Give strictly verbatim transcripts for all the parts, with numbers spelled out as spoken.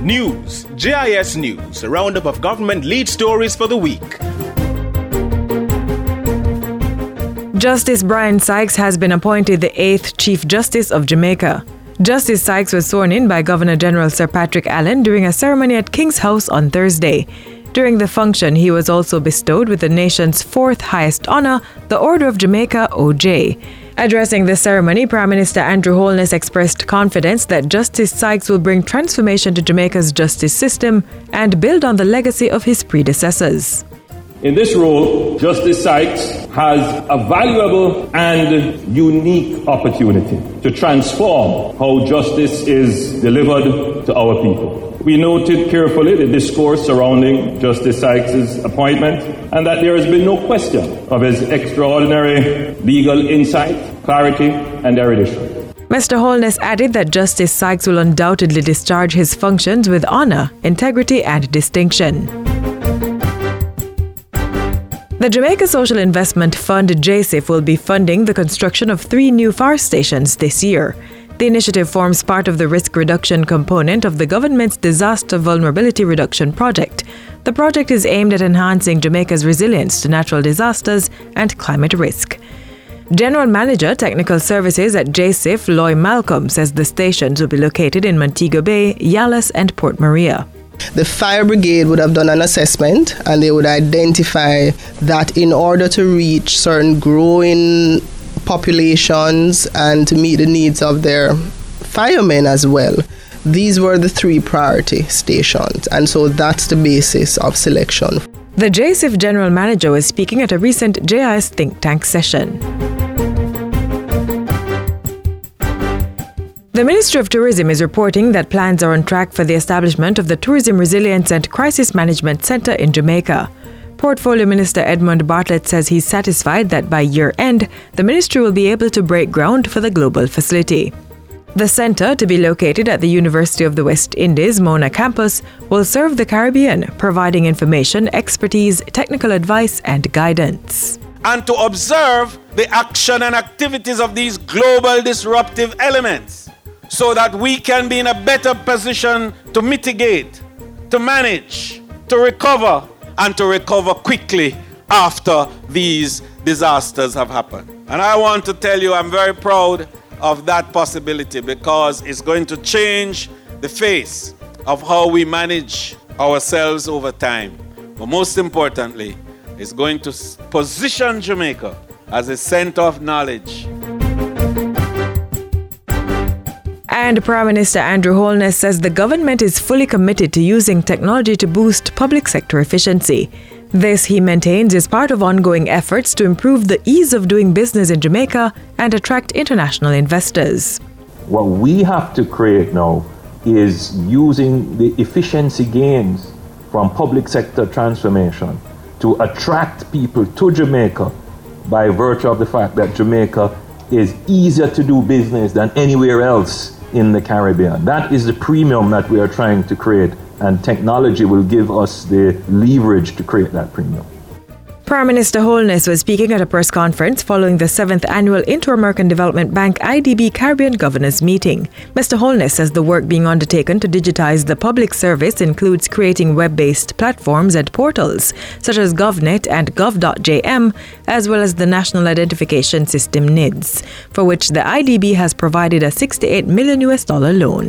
News, J I S News, a roundup of government lead stories for the week. Justice Brian Sykes has been appointed the eighth Chief Justice of Jamaica. Justice Sykes was sworn in by Governor General Sir Patrick Allen during a ceremony at King's House on Thursday. During the function, he was also bestowed with the nation's fourth highest honor, the Order of Jamaica, O J. Addressing the ceremony, Prime Minister Andrew Holness expressed confidence that Justice Sykes will bring transformation to Jamaica's justice system and build on the legacy of his predecessors. In this role, Justice Sykes has a valuable and unique opportunity to transform how justice is delivered to our people. We noted carefully the discourse surrounding Justice Sykes' appointment and that there has been no question of his extraordinary legal insight, clarity, and erudition. Mister Holness added that Justice Sykes will undoubtedly discharge his functions with honor, integrity, and distinction. The Jamaica Social Investment Fund, J S I F, will be funding the construction of three new fire stations this year. The initiative forms part of the risk reduction component of the government's Disaster Vulnerability Reduction Project. The project is aimed at enhancing Jamaica's resilience to natural disasters and climate risk. General Manager, Technical Services at J S I F, Loy Malcolm, says the stations will be located in Montego Bay, Yallahs, and Port Maria. The fire brigade would have done an assessment and they would identify that in order to reach certain growing populations and to meet the needs of their firemen as well, these were the three priority stations, and so that's the basis of selection. The J S I F General Manager was speaking at a recent J I S think tank session. The Ministry of Tourism is reporting that plans are on track for the establishment of the Tourism Resilience and Crisis Management Center in Jamaica. Portfolio Minister Edmund Bartlett says he's satisfied that by year-end, the ministry will be able to break ground for the global facility. The center, to be located at the University of the West Indies Mona campus, will serve the Caribbean, providing information, expertise, technical advice, and guidance. And to observe the action and activities of these global disruptive elements so that we can be in a better position to mitigate, to manage, to recover, and to recover quickly after these disasters have happened. And I want to tell you, I'm very proud of that possibility because it's going to change the face of how we manage ourselves over time. But most importantly, it's going to position Jamaica as a center of knowledge. And Prime Minister Andrew Holness says the government is fully committed to using technology to boost public sector efficiency. This, he maintains, is part of ongoing efforts to improve the ease of doing business in Jamaica and attract international investors. What we have to create now is using the efficiency gains from public sector transformation to attract people to Jamaica by virtue of the fact that Jamaica is easier to do business than anywhere else in the Caribbean. That is the premium that we are trying to create, and technology will give us the leverage to create that premium. Prime Minister Holness was speaking at a press conference following the seventh Annual Inter-American Development Bank I D B Caribbean Governors Meeting. Mister Holness says the work being undertaken to digitize the public service includes creating web-based platforms and portals such as GovNet and gov dot j m, as well as the National Identification System N I D S, for which the I D B has provided a sixty-eight million U S dollar loan.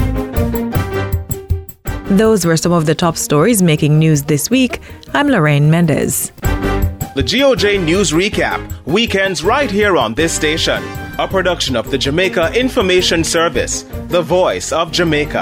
Those were some of the top stories making news this week. I'm Lorraine Mendez. The G O J News Recap, weekends right here on this station. A production of the Jamaica Information Service, the voice of Jamaica.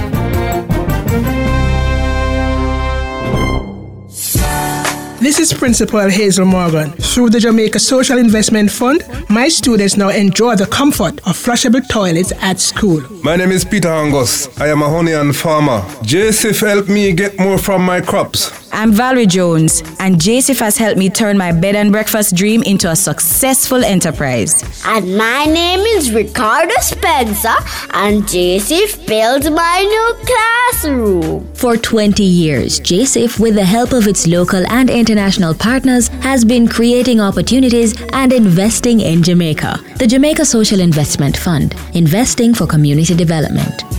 This is Principal Hazel Morgan. Through the Jamaica Social Investment Fund, my students now enjoy the comfort of flushable toilets at school. My name is Peter Angus. I am a honey and farmer. J S I F helped me get more from my crops. I'm Valerie Jones, and J S I F has helped me turn my bed and breakfast dream into a successful enterprise. And my name is Ricardo Spencer, and J S I F built my new classroom. For twenty years, J S I F, with the help of its local and international partners, has been creating opportunities and investing in Jamaica. The Jamaica Social Investment Fund, investing for community development.